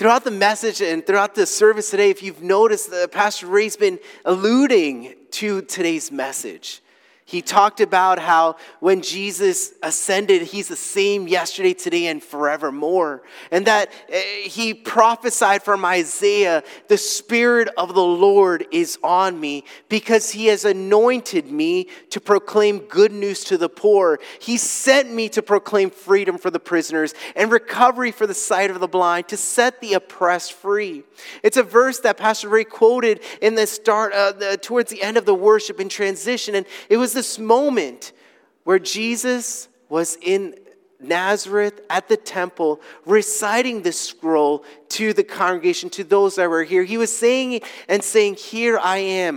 Throughout the message and throughout the service today, if you've noticed, Pastor Ray's been alluding to today's message. He talked about how when Jesus ascended, he's the same yesterday, today, and forevermore. And that he prophesied from Isaiah, the Spirit of the Lord is on me because he has anointed me to proclaim good news to the poor. He sent me to proclaim freedom for the prisoners and recovery for the sight of the blind, to set the oppressed free. It's a verse that Pastor Ray quoted in the start, towards the end of the worship in transition. And it was this moment where Jesus was in Nazareth at the temple reciting this scroll to the congregation, to those that were here. He was saying, "Here I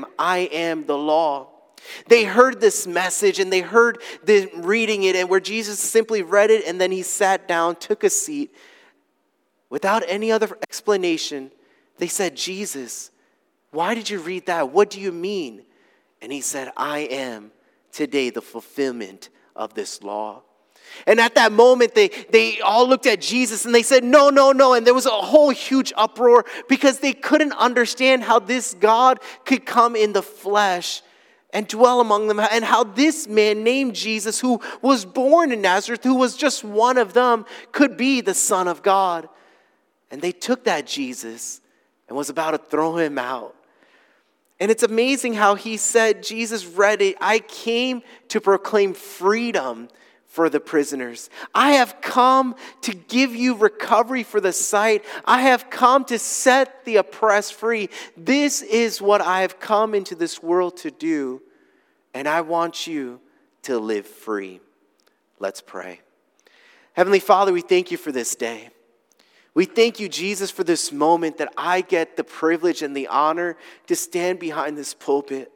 am the law." They heard this message and they heard the reading it, and where Jesus simply read it and then he sat down, took a seat. Without any other explanation, they said, "Jesus, why did you read that? What do you mean?" And he said, "I am today the fulfillment of this law." And at that moment, they all looked at Jesus and they said, "No, no, no." And there was a whole huge uproar because they couldn't understand how this God could come in the flesh and dwell among them, and how this man named Jesus, who was born in Nazareth, who was just one of them, could be the Son of God. And they took that Jesus and was about to throw him out. And it's amazing how he said, Jesus read it, "I came to proclaim freedom for the prisoners. I have come to give you recovery for the sight. I have come to set the oppressed free. This is what I have come into this world to do. And I want you to live free." Let's pray. Heavenly Father, we thank you for this day. We thank you, Jesus, for this moment that I get the privilege and the honor to stand behind this pulpit.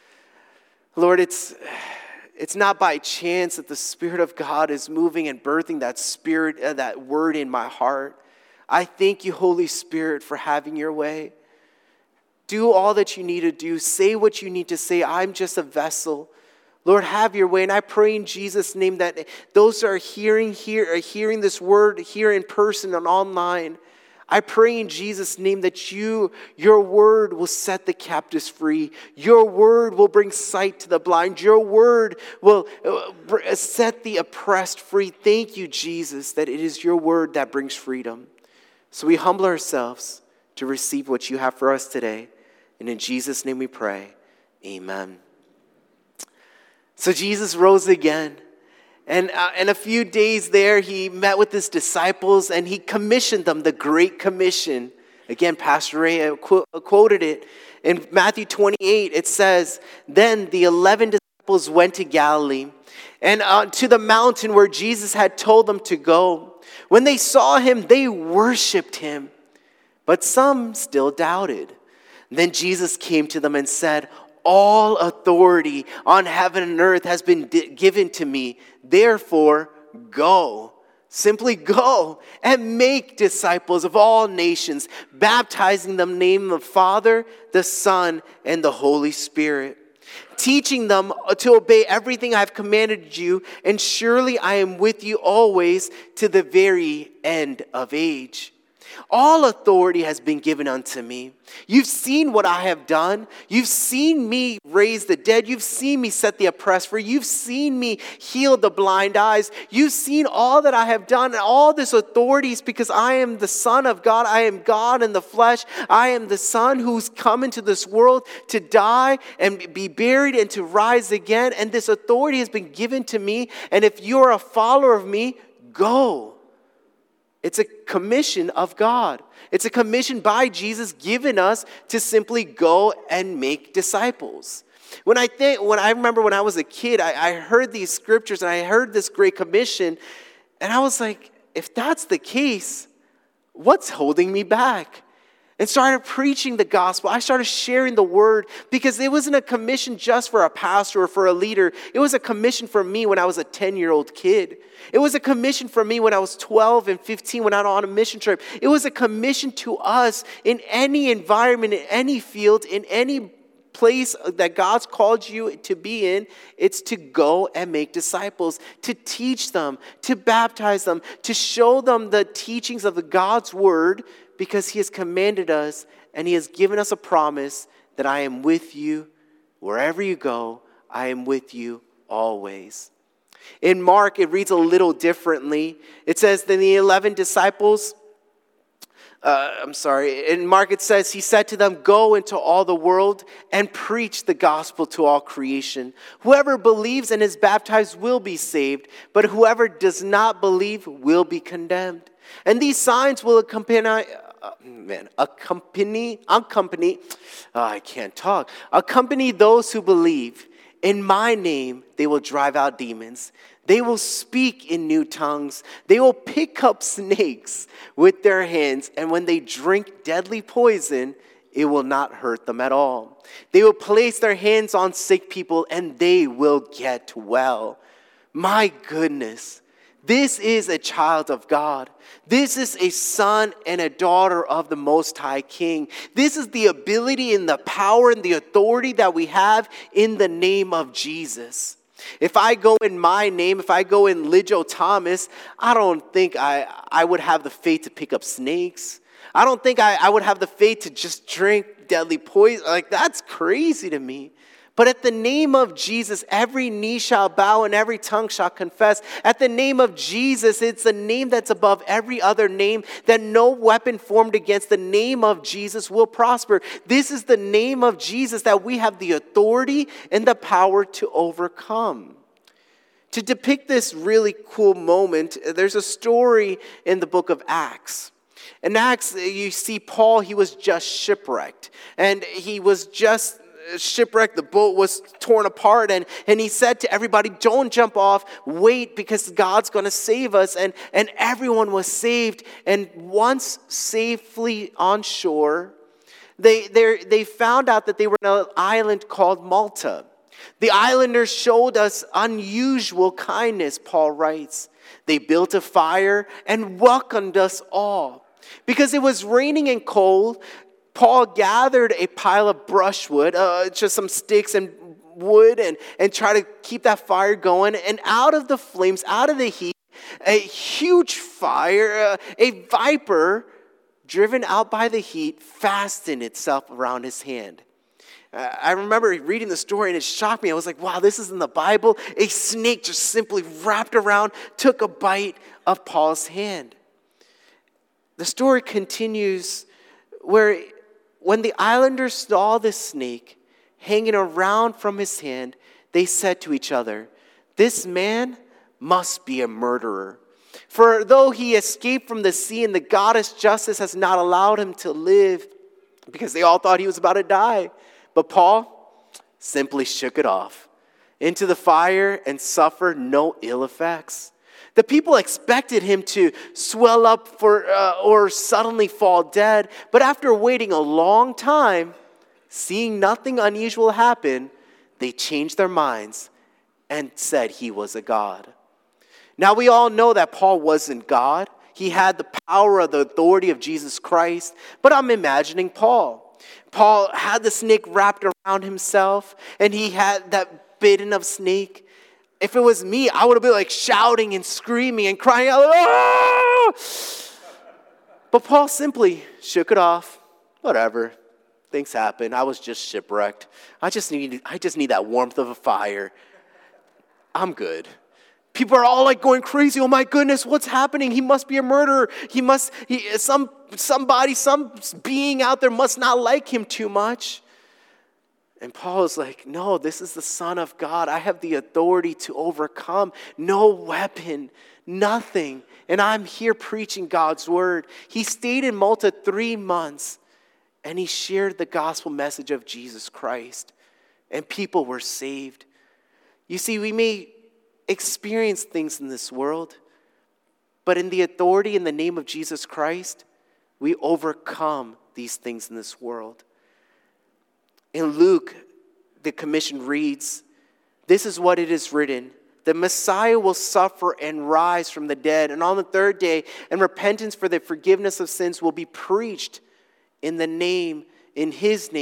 Lord, it's not by chance that the Spirit of God is moving and birthing that spirit, that word in my heart. I thank you, Holy Spirit, for having your way. Do all that you need to do. Say what you need to say. I'm just a vessel. Lord, have your way. And I pray in Jesus' name that those who are hearing this word here in person and online, I pray in Jesus' name that your word will set the captives free. Your word will bring sight to the blind. Your word will set the oppressed free. Thank you, Jesus, that it is your word that brings freedom. So we humble ourselves to receive what you have for us today. And in Jesus' name we pray, amen. So Jesus rose again. And a few days there, he met with his disciples and he commissioned them, the Great Commission. Again, Pastor Ray quoted it. In Matthew 28, it says, "Then the 11 disciples went to Galilee and to the mountain where Jesus had told them to go. When they saw him, they worshiped him, but some still doubted. Then Jesus came to them and said, 'All authority on heaven and earth has been given to me. Therefore, go.'" Simply go and make disciples of all nations, baptizing them in the name of the Father, the Son, and the Holy Spirit, teaching them to obey everything I have commanded you, and surely I am with you always to the very end of age. All authority has been given unto me. You've seen what I have done. You've seen me raise the dead. You've seen me set the oppressed free. You've seen me heal the blind eyes. You've seen all that I have done. And all this authority is because I am the Son of God. I am God in the flesh. I am the Son who's come into this world to die and be buried and to rise again. And this authority has been given to me. And if you're a follower of me, go. It's a commission of God. It's a commission by Jesus given us to simply go and make disciples. When I remember when I was a kid, I heard these scriptures and I heard this Great Commission, and I was like, if that's the case, what's holding me back? And started preaching the gospel. I started sharing the word because it wasn't a commission just for a pastor or for a leader. It was a commission for me when I was a 10-year-old kid. It was a commission for me when I was 12 and 15 when I was on a mission trip. It was a commission to us in any environment, in any field, in any place that God's called you to be in. It's to go and make disciples, to teach them, to baptize them, to show them the teachings of the God's word, because he has commanded us and he has given us a promise that I am with you wherever you go. I am with you always. In Mark, it reads a little differently. It says, then the 11 disciples, in Mark it says, he said to them, go into all the world and preach the gospel to all creation. Whoever believes and is baptized will be saved, but whoever does not believe will be condemned. And these signs will accompany those who believe. In my name, they will drive out demons. They will speak in new tongues. They will pick up snakes with their hands. And when they drink deadly poison, it will not hurt them at all. They will place their hands on sick people and they will get well. My goodness. This is a child of God. This is a son and a daughter of the Most High King. This is the ability and the power and the authority that we have in the name of Jesus. If I go in my name, if I go in Lijo Thomas, I don't think I would have the faith to pick up snakes. I don't think I would have the faith to just drink deadly poison. Like, that's crazy to me. But at the name of Jesus, every knee shall bow and every tongue shall confess. At the name of Jesus, it's a name that's above every other name, that no weapon formed against the name of Jesus will prosper. This is the name of Jesus that we have the authority and the power to overcome. To depict this really cool moment, there's a story in the book of Acts. In Acts, you see Paul, he was just shipwrecked. And he was just shipwrecked, the boat was torn apart, and he said to everybody, don't jump off, wait, because God's going to save us. And everyone was saved. And once safely on shore, they found out that they were on an island called Malta. The islanders showed us unusual kindness, Paul writes. They built a fire and welcomed us all. Because it was raining and cold, Paul gathered a pile of brushwood, just some sticks and wood, and tried to keep that fire going. And out of the flames, out of the heat, a huge fire, a viper driven out by the heat, fastened itself around his hand. I remember reading the story and it shocked me. I was like, wow, this is in the Bible. A snake just simply wrapped around, took a bite of Paul's hand. The story continues where when the islanders saw this snake hanging around from his hand, they said to each other, this man must be a murderer. For though he escaped from the sea and the goddess Justice has not allowed him to live, because they all thought he was about to die. But Paul simply shook it off into the fire and suffered no ill effects. The people expected him to swell up or suddenly fall dead. But after waiting a long time, seeing nothing unusual happen, they changed their minds and said he was a god. Now we all know that Paul wasn't God. He had the power of the authority of Jesus Christ. But I'm imagining Paul. Paul had the snake wrapped around himself, and he had that bitten of snake. If it was me, I would have been like shouting and screaming and crying out, "Ah!" But Paul simply shook it off. Whatever. Things happen. I was just shipwrecked. I just need that warmth of a fire. I'm good. People are all like going crazy. Oh my goodness, what's happening? He must be a murderer. Some being out there must not like him too much. And Paul is like, no, this is the Son of God. I have the authority to overcome. No weapon, nothing. And I'm here preaching God's word. He stayed in Malta 3 months, and he shared the gospel message of Jesus Christ. And people were saved. You see, we may experience things in this world, but in the authority in the name of Jesus Christ, we overcome these things in this world. In Luke, the commission reads, this is what it is written. The Messiah will suffer and rise from the dead. And on the third day, and repentance for the forgiveness of sins will be preached in his name,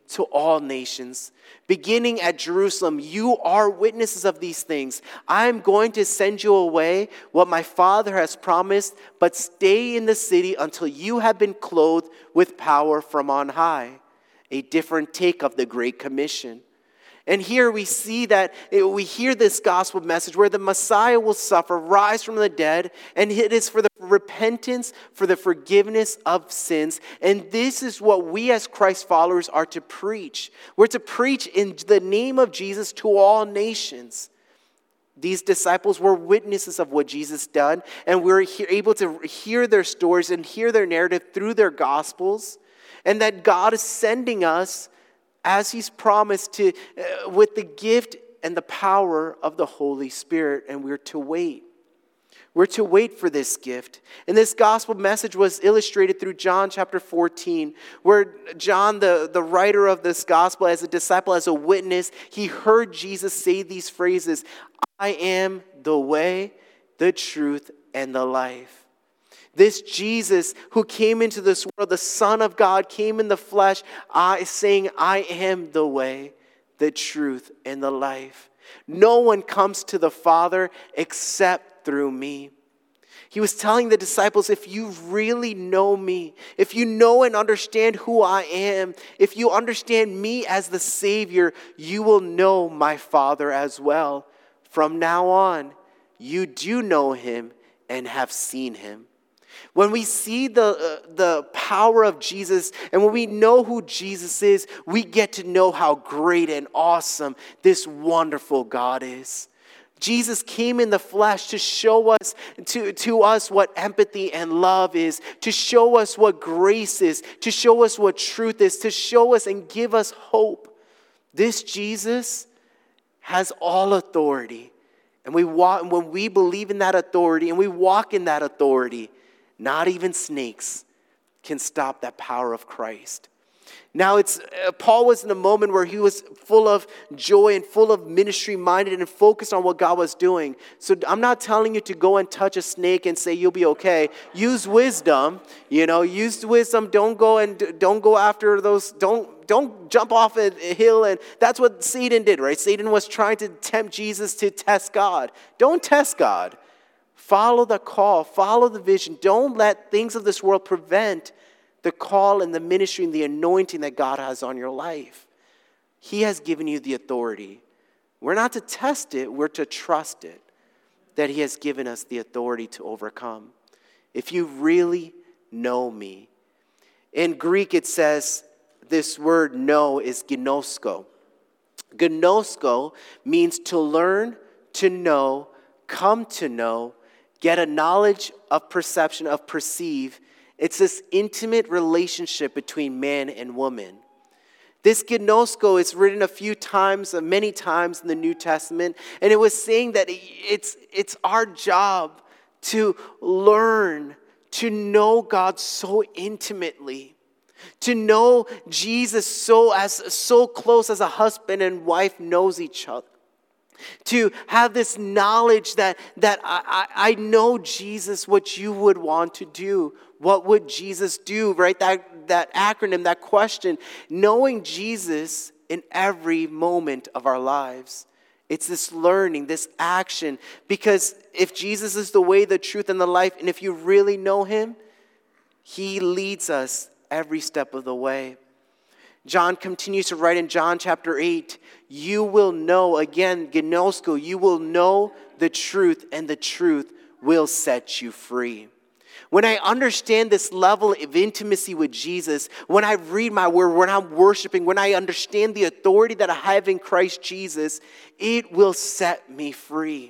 to all nations. Beginning at Jerusalem, you are witnesses of these things. I am going to send you away what my Father has promised, but stay in the city until you have been clothed with power from on high. A different take of the Great Commission. And here we see that we hear this gospel message where the Messiah will suffer, rise from the dead, and it is for the repentance, for the forgiveness of sins. And this is what we as Christ followers are to preach. We're to preach in the name of Jesus to all nations. These disciples were witnesses of what Jesus done, and we're able to hear their stories and hear their narrative through their gospels, and that God is sending us as he's promised to, with the gift and the power of the Holy Spirit, and we're to wait. We're to wait for this gift. And this gospel message was illustrated through John chapter 14, where John, the writer of this gospel, as a disciple, as a witness, he heard Jesus say these phrases, I am the way, the truth, and the life. This Jesus who came into this world, the Son of God, came in the flesh, saying, I am the way, the truth, and the life. No one comes to the Father except through me. He was telling the disciples, if you really know me, if you know and understand who I am, if you understand me as the Savior, you will know my Father as well. From now on, you do know him and have seen him. When we see the power of Jesus and when we know who Jesus is, we get to know how great and awesome this wonderful God is. Jesus came in the flesh to show us, to us what empathy and love is, to show us what grace is, to show us what truth is, to show us and give us hope. This Jesus has all authority. And when we believe in that authority and we walk in that authority, not even snakes can stop that power of Christ. Now, Paul was in a moment where he was full of joy and full of ministry minded and focused on what God was doing. So I'm not telling you to go and touch a snake and say you'll be okay. Use wisdom, use wisdom. Don't go after those. Don't jump off a hill. And that's what Satan did, right? Satan was trying to tempt Jesus to test God. Don't test God. Follow the call. Follow the vision. Don't let things of this world prevent the call and the ministry and the anointing that God has on your life. He has given you the authority. We're not to test it. We're to trust it, that he has given us the authority to overcome. If you really know me. In Greek, it says this word know is gnosko. Gnosko means to learn, to know, come to know, get a knowledge of perception, of perceive. It's this intimate relationship between man and woman. This gnosko is written many times in the New Testament, and it was saying that it's our job to learn, to know God so intimately, to know Jesus so close as a husband and wife knows each other. To have this knowledge that I know Jesus, what you would want to do. What would Jesus do, right? That acronym, that question. Knowing Jesus in every moment of our lives. It's this learning, this action. Because if Jesus is the way, the truth, and the life, and if you really know him, he leads us every step of the way. John continues to write in John chapter 8, you will know, again, gnosko, you will know the truth, and the truth will set you free. When I understand this level of intimacy with Jesus, when I read my word, when I'm worshiping, when I understand the authority that I have in Christ Jesus, it will set me free.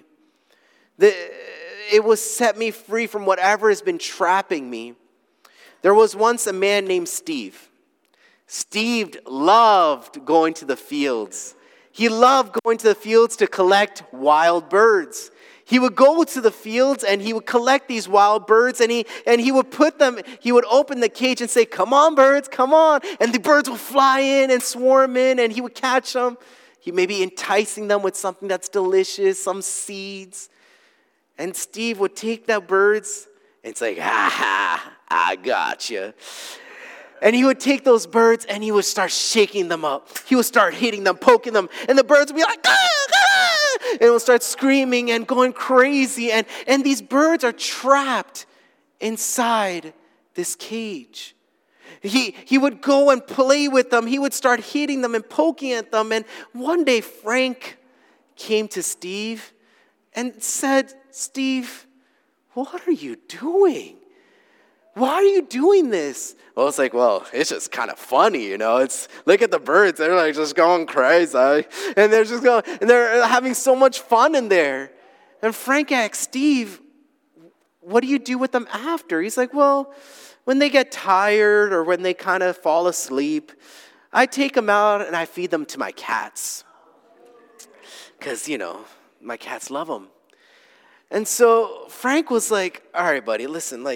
It will set me free from whatever has been trapping me. There was once a man named Steve. Steve loved going to the fields. He loved going to the fields to collect wild birds. He would go to the fields and he would collect these wild birds and he would he would open the cage and say, come on birds, come on. And the birds would fly in and swarm in and he would catch them. He may be enticing them with something that's delicious, some seeds. And Steve would take the birds and say, I got you. And he would take those birds and he would start shaking them up. He would start hitting them, poking them, and the birds would be like, ah, ah! And it would start screaming and going crazy. And these birds are trapped inside this cage. He would go and play with them. He would start hitting them and poking at them. And one day Frank came to Steve and said, Steve, what are you doing? Why are you doing this? Well, it's like, well, it's just kind of funny, It's look at the birds; they're like just going crazy, and they're just going, and they're having so much fun in there. And Frank asked Steve, "What do you do with them after?" He's like, "Well, when they get tired or when they kind of fall asleep, I take them out and I feed them to my cats, because my cats love them." And so Frank was like, "All right, buddy, listen,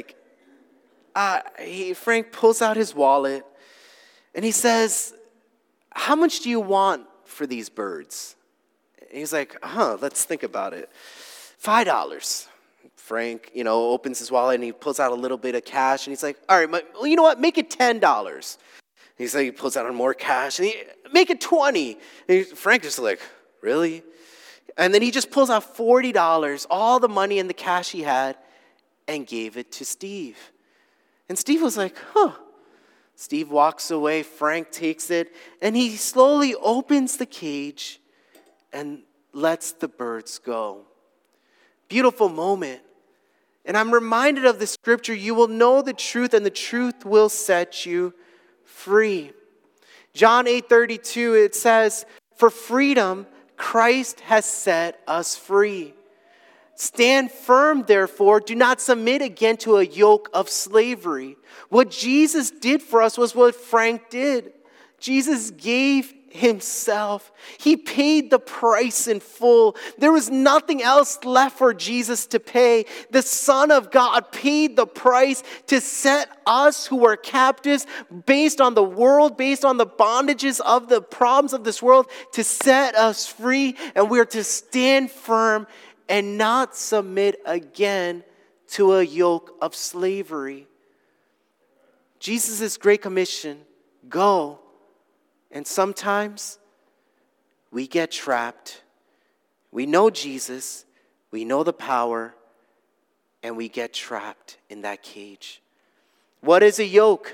Frank pulls out his wallet and he says, how much do you want for these birds?" And he's like, let's think about it. $5. Frank, opens his wallet and he pulls out a little bit of cash and he's like, all right, well, you know what? Make it $10. He's like, he pulls out more cash and make it $20. And Frank just like, really? And then he just pulls out $40, all the money and the cash he had, and gave it to Steve. And Steve was like, Steve walks away, Frank takes it, and he slowly opens the cage and lets the birds go. Beautiful moment. And I'm reminded of the scripture, you will know the truth and the truth will set you free. John 8:32, it says, for freedom, Christ has set us free. Stand firm, therefore, do not submit again to a yoke of slavery. What Jesus did for us was what Frank did. Jesus gave himself. He paid the price in full. There was nothing else left for Jesus to pay. The Son of God paid the price to set us who were captives based on the world, based on the bondages of the problems of this world, to set us free. And we're to stand firm and not submit again to a yoke of slavery. Jesus' great commission, go. And sometimes we get trapped. We know Jesus, we know the power, and we get trapped in that cage. What is a yoke?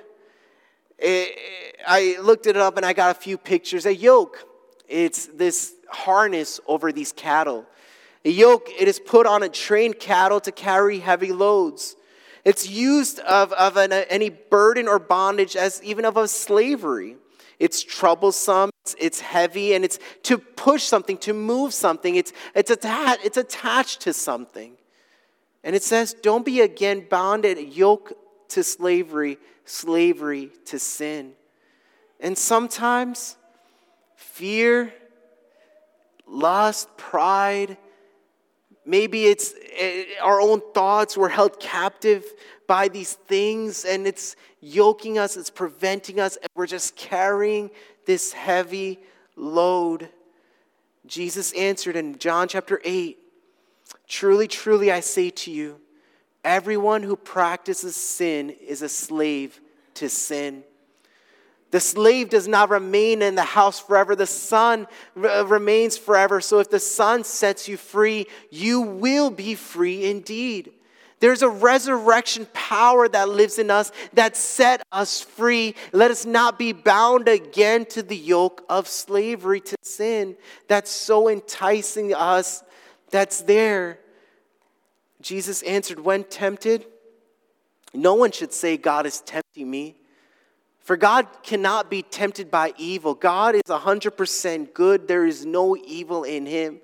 I looked it up and I got a few pictures. A yoke, it's this harness over these cattle. A yoke, it is put on a trained cattle to carry heavy loads. It's used of any burden or bondage as even of a slavery. It's troublesome, it's heavy, and it's to push something, to move something. It's attached to something. And it says, don't be again bonded, yoke to slavery, slavery to sin. And sometimes fear, lust, pride, maybe it's our own thoughts. We're held captive by these things and it's yoking us, it's preventing us, and we're just carrying this heavy load. Jesus answered in John chapter 8, truly, truly, I say to you, everyone who practices sin is a slave to sin. The slave does not remain in the house forever. The son remains forever. So if the Son sets you free, you will be free indeed. There's a resurrection power that lives in us that set us free. Let us not be bound again to the yoke of slavery to sin that's so enticing us, that's there. Jesus answered, when tempted, no one should say, God is tempting me. For God cannot be tempted by evil. God is 100% good. There is no evil in him.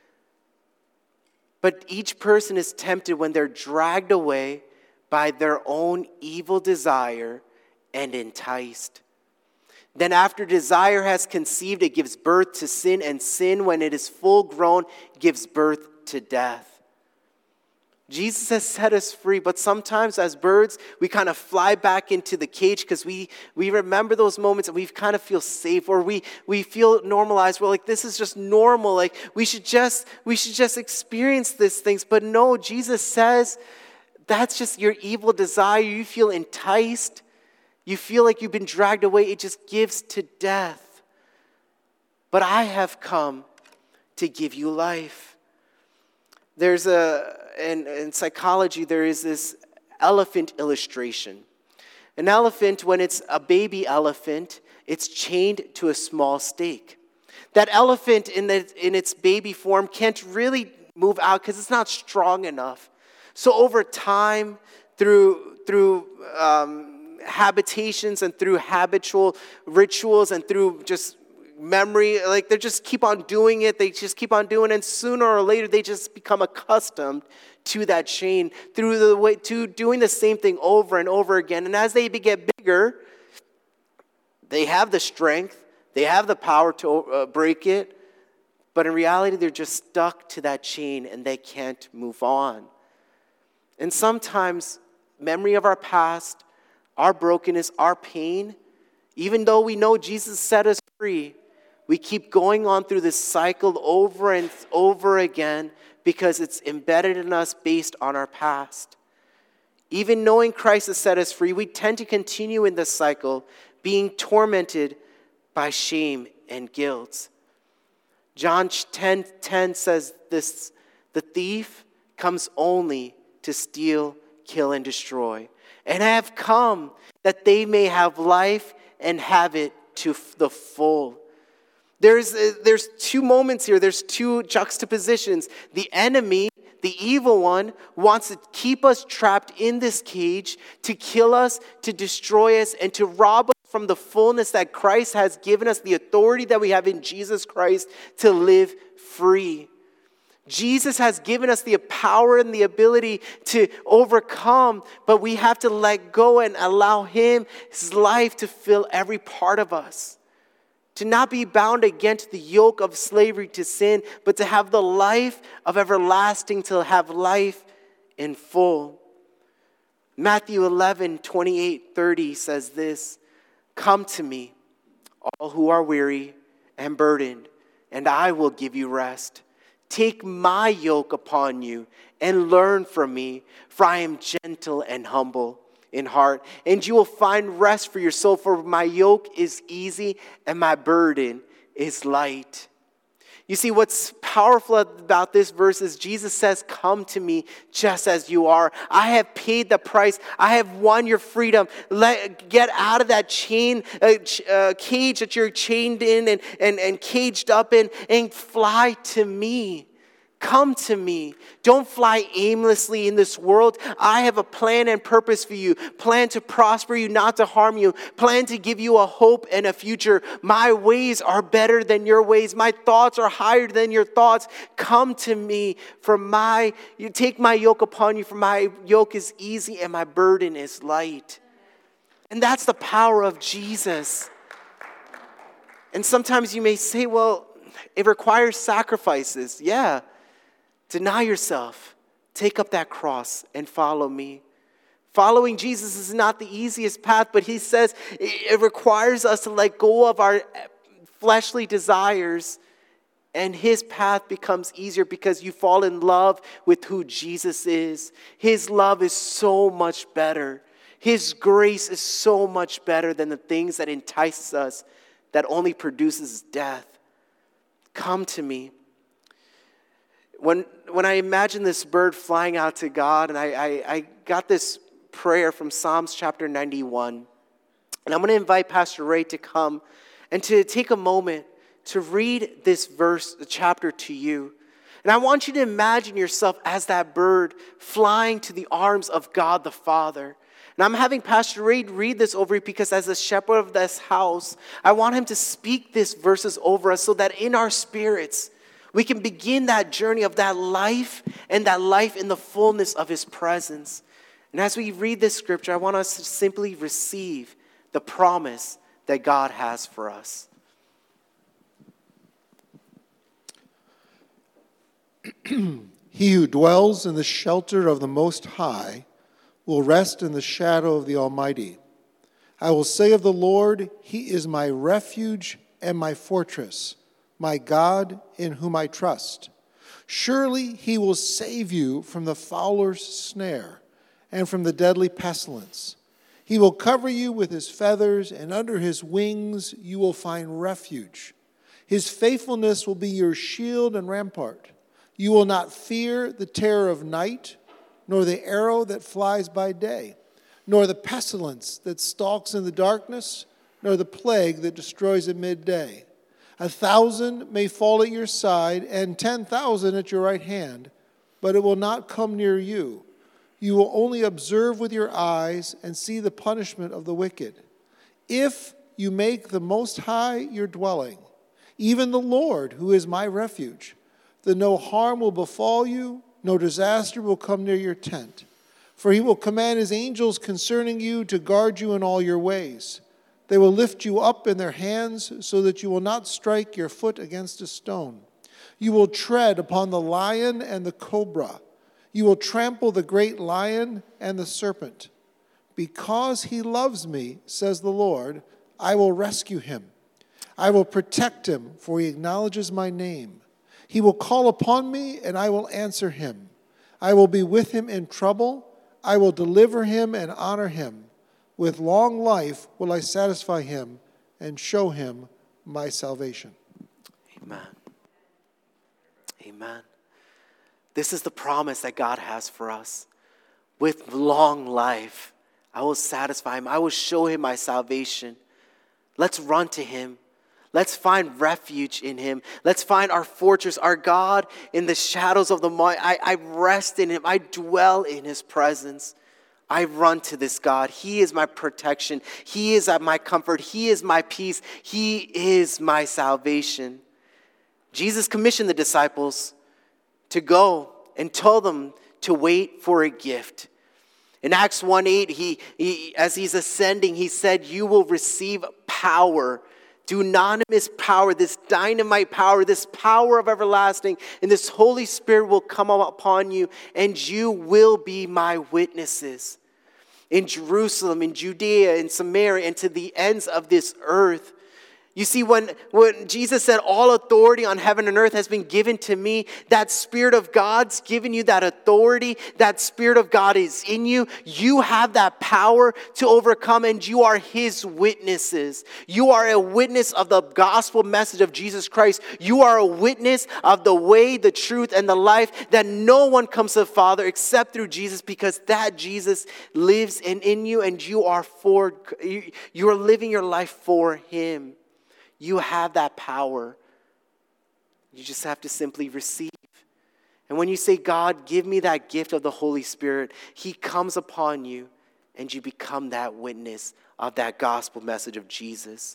But each person is tempted when they're dragged away by their own evil desire and enticed. Then after desire has conceived, it gives birth to sin, and sin, when it is full grown, gives birth to death. Jesus has set us free, but sometimes as birds, we kind of fly back into the cage because we remember those moments and we kind of feel safe, or we feel normalized. We're like, this is just normal. Like we should just experience these things. But no, Jesus says that's just your evil desire. You feel enticed You feel like you've been dragged away. It just gives to death. But I have come to give you life. There's in psychology, there is this elephant illustration. An elephant, when it's a baby elephant, it's chained to a small stake. That elephant in its baby form can't really move out because it's not strong enough. So over time, through habitations and through habitual rituals and through just memory, like they just keep on doing it. They just keep on doing it. And sooner or later, they just become accustomed to that chain to doing the same thing over and over again. And as they get bigger, they have the strength, they have the power to break it. But in reality, they're just stuck to that chain and they can't move on. And sometimes, memory of our past, our brokenness, our pain, even though we know Jesus set us free, we keep going on through this cycle over and over again because it's embedded in us based on our past. Even knowing Christ has set us free, we tend to continue in this cycle, being tormented by shame and guilt. John 10:10 says this, "The thief comes only to steal, kill, and destroy. And I have come that they may have life and have it to the full." There's two moments here. There's two juxtapositions. The enemy, the evil one, wants to keep us trapped in this cage, to kill us, to destroy us, and to rob us from the fullness that Christ has given us, the authority that we have in Jesus Christ to live free. Jesus has given us the power and the ability to overcome, but we have to let go and allow His life to fill every part of us. To not be bound again to the yoke of slavery to sin, but to have the life of everlasting, to have life in full. Matthew 11:28-30 says this, "Come to me, all who are weary and burdened, and I will give you rest. Take my yoke upon you and learn from me, for I am gentle and humble in heart, and you will find rest for your soul, for my yoke is easy and my burden is light." You see, what's powerful about this verse is Jesus says, "Come to me just as you are. I have paid the price. I have won your freedom. Get out of that cage that you're chained in and caged up in, and fly to me. Come to me. Don't fly aimlessly in this world. I have a plan and purpose for you. Plan to prosper you, not to harm you. Plan to give you a hope and a future. My ways are better than your ways. My thoughts are higher than your thoughts. Come to me. You take my yoke upon you, for my yoke is easy and my burden is light." And that's the power of Jesus. And sometimes you may say, well, it requires sacrifices. Yeah. Deny yourself, take up that cross, and follow me. Following Jesus is not the easiest path, but He says it requires us to let go of our fleshly desires, and His path becomes easier because you fall in love with who Jesus is. His love is so much better. His grace is so much better than the things that entice us, that only produces death. Come to me. When I imagine this bird flying out to God, and I got this prayer from Psalms chapter 91, and I'm going to invite Pastor Ray to come and to take a moment to read this verse, the chapter, to you. And I want you to imagine yourself as that bird flying to the arms of God the Father. And I'm having Pastor Ray read this over you because as a shepherd of this house, I want him to speak these verses over us so that in our spirits, we can begin that journey of that life and that life in the fullness of His presence. And as we read this scripture, I want us to simply receive the promise that God has for us. He who dwells in the shelter of the Most High will rest in the shadow of the Almighty. I will say of the Lord, He is my refuge and my fortress, my God in whom I trust. Surely He will save you from the fowler's snare and from the deadly pestilence. He will cover you with his feathers, and under his wings you will find refuge. His faithfulness will be your shield and rampart. You will not fear the terror of night, nor the arrow that flies by day, nor the pestilence that stalks in the darkness, nor the plague that destroys at midday. 1,000 may fall at your side, and 10,000 at your right hand, but it will not come near you. You will only observe with your eyes and see the punishment of the wicked. If you make the Most High your dwelling, even the Lord, who is my refuge, then no harm will befall you, no disaster will come near your tent. For he will command his angels concerning you to guard you in all your ways. They will lift you up in their hands so that you will not strike your foot against a stone. You will tread upon the lion and the cobra. You will trample the great lion and the serpent. Because he loves me, says the Lord, I will rescue him. I will protect him, for he acknowledges my name. He will call upon me, and I will answer him. I will be with him in trouble. I will deliver him and honor him. With long life will I satisfy him and show him my salvation. Amen. Amen. This is the promise that God has for us. With long life, I will satisfy him. I will show him my salvation. Let's run to him. Let's find refuge in him. Let's find our fortress, our God in the shadows of the morning. I rest in him. I dwell in his presence. I run to this God. He is my protection. He is my comfort. He is my peace. He is my salvation. Jesus commissioned the disciples to go and tell them to wait for a gift. In Acts 1:8, he as he's ascending, he said, you will receive power, dunamis power, this dynamite power, this power of everlasting, and this Holy Spirit will come upon you, and you will be my witnesses in Jerusalem, in Judea, in Samaria, and to the ends of this earth. You see, when Jesus said, all authority on heaven and earth has been given to me, that Spirit of God's given you that authority. That Spirit of God is in you. You have that power to overcome, and you are his witnesses. You are a witness of the gospel message of Jesus Christ. You are a witness of the way, the truth, and the life, that no one comes to the Father except through Jesus, because that Jesus lives in you, and you are living your life for him. You have that power. You just have to simply receive. And when you say, God, give me that gift of the Holy Spirit, he comes upon you, and you become that witness of that gospel message of Jesus.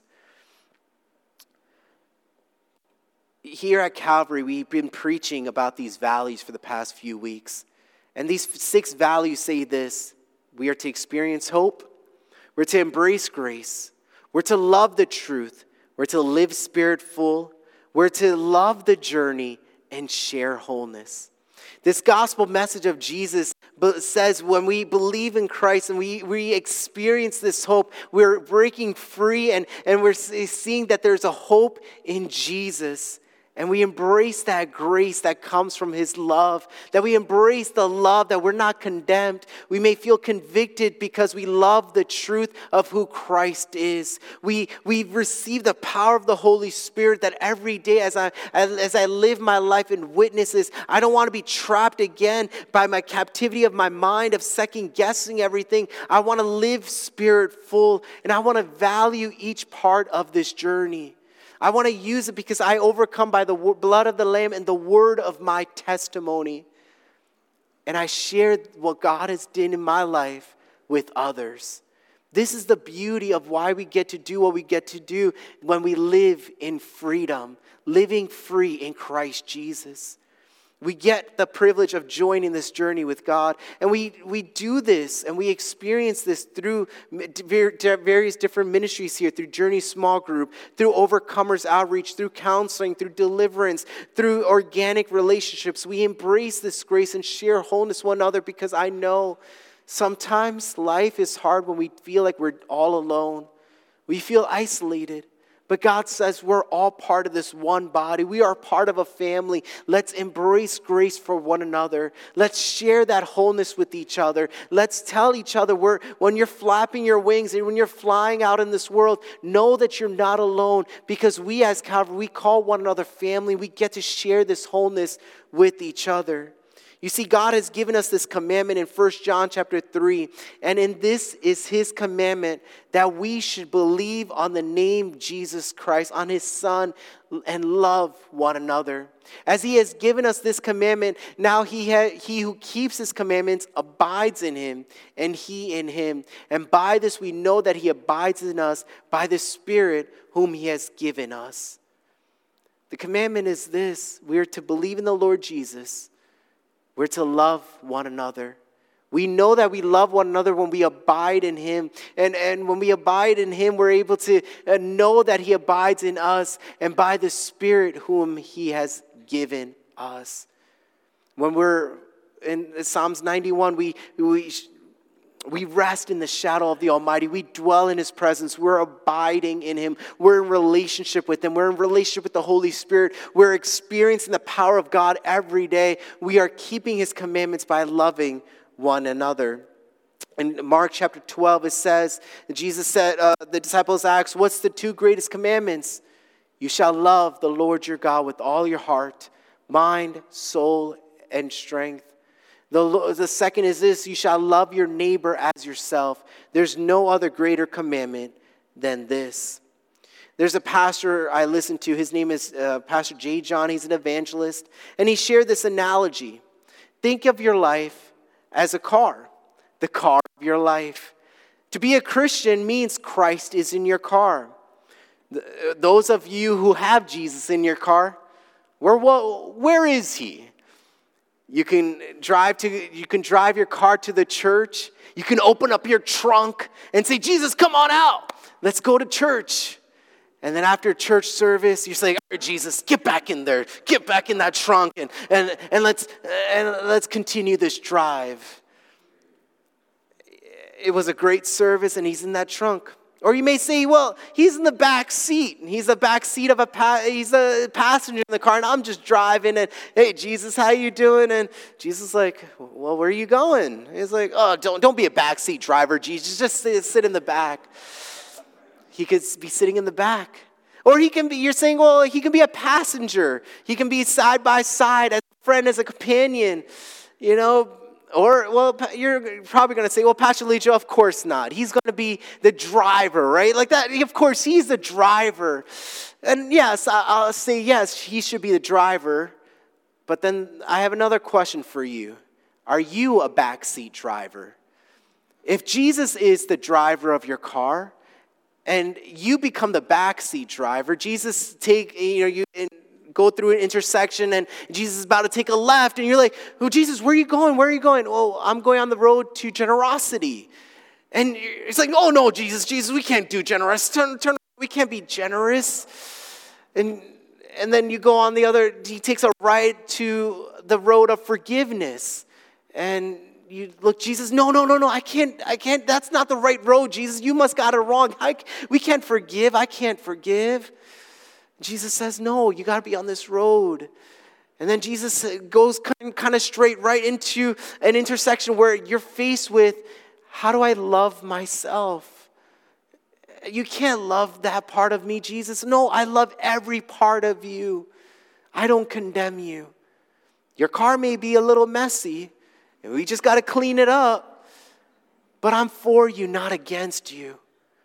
Here at Calvary, we've been preaching about these values for the past few weeks. And these 6 values say this: we are to experience hope, we're to embrace grace, we're to love the truth, we're to live spirit-full. We're to love the journey and share wholeness. This gospel message of Jesus says when we believe in Christ and we experience this hope, we're breaking free and we're seeing that there's a hope in Jesus. And we embrace that grace that comes from his love. That we embrace the love, that we're not condemned. We may feel convicted because we love the truth of who Christ is. We receive the power of the Holy Spirit, that every day as I live my life in witnesses, I don't want to be trapped again by my captivity of my mind, of second guessing everything. I want to live spirit full, and I want to value each part of this journey. I want to use it because I overcome by the blood of the Lamb and the word of my testimony. And I share what God has done in my life with others. This is the beauty of why we get to do what we get to do when we live in freedom, living free in Christ Jesus. We get the privilege of joining this journey with God. And we do this and we experience this through various different ministries here, through Journey Small Group, through Overcomers Outreach, through counseling, through deliverance, through organic relationships. We embrace this grace and share wholeness one another, because I know sometimes life is hard when we feel like we're all alone. We feel isolated. But God says we're all part of this one body. We are part of a family. Let's embrace grace for one another. Let's share that wholeness with each other. Let's tell each other when you're flapping your wings and when you're flying out in this world, know that you're not alone, because we as Calvary, we call one another family. We get to share this wholeness with each other. You see, God has given us this commandment in 1 John chapter 3. And in this is his commandment, that we should believe on the name Jesus Christ, on his Son, and love one another. As he has given us this commandment, now he who keeps his commandments abides in him, and he in him. And by this we know that he abides in us, by the Spirit whom he has given us. The commandment is this: we are to believe in the Lord Jesus. We're to love one another. We know that we love one another when we abide in him. And when we abide in him, we're able to know that he abides in us, and by the Spirit whom he has given us. When we're in Psalms 91, we rest in the shadow of the Almighty. We dwell in his presence. We're abiding in him. We're in relationship with him. We're in relationship with the Holy Spirit. We're experiencing the power of God every day. We are keeping his commandments by loving one another. In Mark chapter 12, it says, Jesus said, the disciples asked, what's the two greatest commandments? You shall love the Lord your God with all your heart, mind, soul, and strength. The second is this: you shall love your neighbor as yourself. There's no other greater commandment than this. There's a pastor I listen to. His name is Pastor J. John. He's an evangelist. And he shared this analogy. Think of your life as a car, the car of your life. To be a Christian means Christ is in your car. Those of you who have Jesus in your car, where is he? You can drive your car to the church. You can open up your trunk and say, Jesus, come on out. Let's go to church. And then after church service, you say, all right, Jesus, get back in there. Get back in that trunk and let's continue this drive. It was a great service and he's in that trunk. Or you may say, well, he's in the back seat. He's the back seat of he's a passenger in the car, and I'm just driving. And hey, Jesus, how you doing? And Jesus is like, well, where are you going? He's like, oh, don't be a backseat driver, Jesus. Just sit in the back. He could be sitting in the back. Or you're saying, well, he can be a passenger. He can be side by side as a friend, as a companion, you know. Or, well, you're probably going to say, well, Pastor Lejo, of course not. He's going to be the driver, right? Like that, of course, he's the driver. And yes, I'll say yes, he should be the driver. But then I have another question for you. Are you a backseat driver? If Jesus is the driver of your car and you become the backseat driver, Jesus you go through an intersection and Jesus is about to take a left and you're like, oh, Jesus, where are you going? Where are you going? Oh, I'm going on the road to generosity. And it's like, oh no, Jesus, we can't do generous. We can't be generous. And then you go on he takes a right to the road of forgiveness. And you look, Jesus, no, I can't, that's not the right road, Jesus. You must got it wrong. We can't forgive. I can't forgive. Jesus says, no, you got to be on this road. And then Jesus goes kind of straight right into an intersection where you're faced with, how do I love myself? You can't love that part of me, Jesus. No, I love every part of you. I don't condemn you. Your car may be a little messy, and we just got to clean it up. But I'm for you, not against you.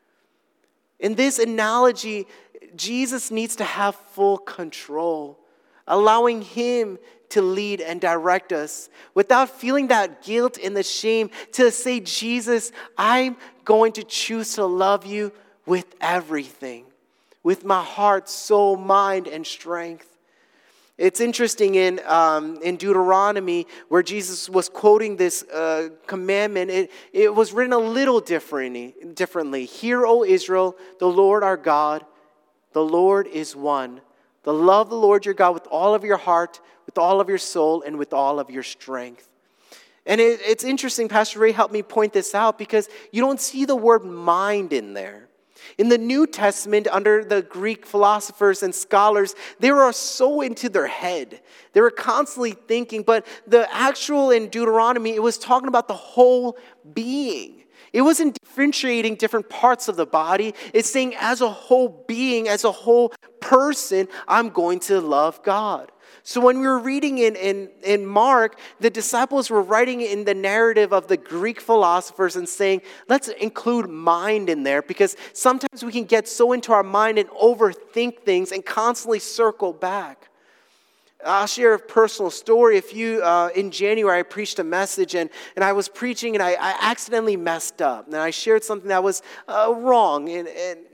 In this analogy, Jesus needs to have full control, allowing him to lead and direct us without feeling that guilt and the shame to say, Jesus, I'm going to choose to love you with everything, with my heart, soul, mind, and strength. It's interesting in Deuteronomy where Jesus was quoting this commandment. It was written a little differently. Hear, O Israel, the Lord our God, the Lord is one. Love the Lord your God with all of your heart, with all of your soul, and with all of your strength. And it's interesting, Pastor Ray helped me point this out because you don't see the word mind in there. In the New Testament, under the Greek philosophers and scholars, they were so into their head. They were constantly thinking, but the actual in Deuteronomy, it was talking about the whole being. It wasn't differentiating different parts of the body. It's saying as a whole being, as a whole person, I'm going to love God. So when we were reading in Mark, the disciples were writing in the narrative of the Greek philosophers and saying, let's include mind in there, because sometimes we can get so into our mind and overthink things and constantly circle back. I'll share a personal story. In January, I preached a message and I was preaching and I accidentally messed up. And I shared something that was wrong. And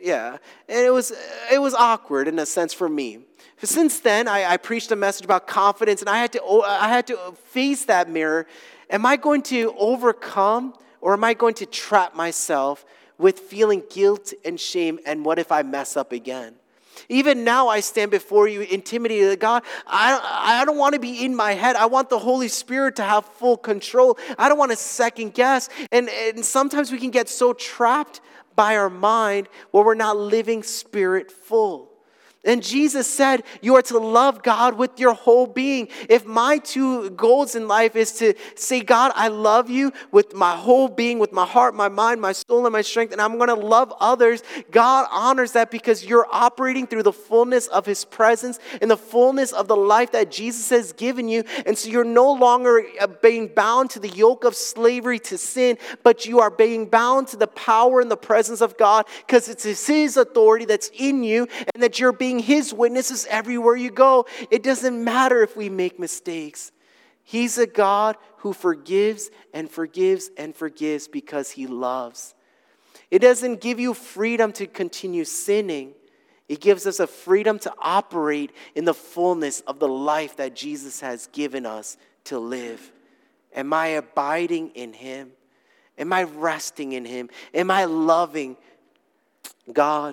it was awkward in a sense for me. Since then, I preached a message about confidence, and I had to face that mirror. Am I going to overcome, or am I going to trap myself with feeling guilt and shame, and what if I mess up again? Even now, I stand before you intimidated. God, I don't want to be in my head. I want the Holy Spirit to have full control. I don't want to second guess. And sometimes we can get so trapped by our mind where we're not living Spirit full. And Jesus said, you are to love God with your whole being. If my two goals in life is to say, God, I love you with my whole being, with my heart, my mind, my soul, and my strength, and I'm going to love others, God honors that because you're operating through the fullness of His presence and the fullness of the life that Jesus has given you. And so you're no longer being bound to the yoke of slavery to sin, but you are being bound to the power and the presence of God, because it's His authority that's in you, and that you're being His witnesses everywhere you go. It doesn't matter if we make mistakes. He's a God who forgives and forgives and forgives because He loves. It doesn't give you freedom to continue sinning. It gives us a freedom to operate in the fullness of the life that Jesus has given us to live. Am I abiding in Him? Am I resting in Him? Am I loving God?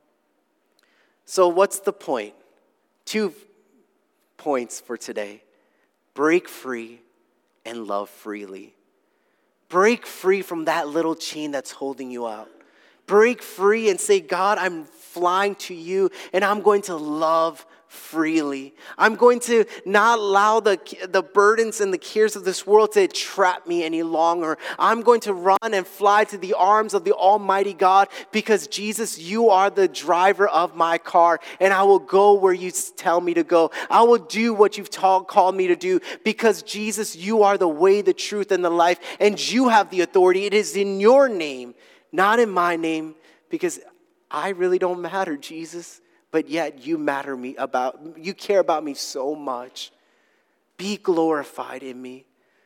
So what's the point? 2 points for today. Break free and love freely. Break free from that little chain that's holding you out. Break free and say, God, I'm flying to you and I'm going to love freely. I'm going to not allow the burdens and the cares of this world to trap me any longer. I'm going to run and fly to the arms of the Almighty God, because Jesus, you are the driver of my car, and I will go where you tell me to go. I will do what you've called me to do, because Jesus, you are the way, the truth, and the life, and you have the authority. It is in your name, not in my name, because I really don't matter, Jesus. But yet you care about me so much. Be glorified in me.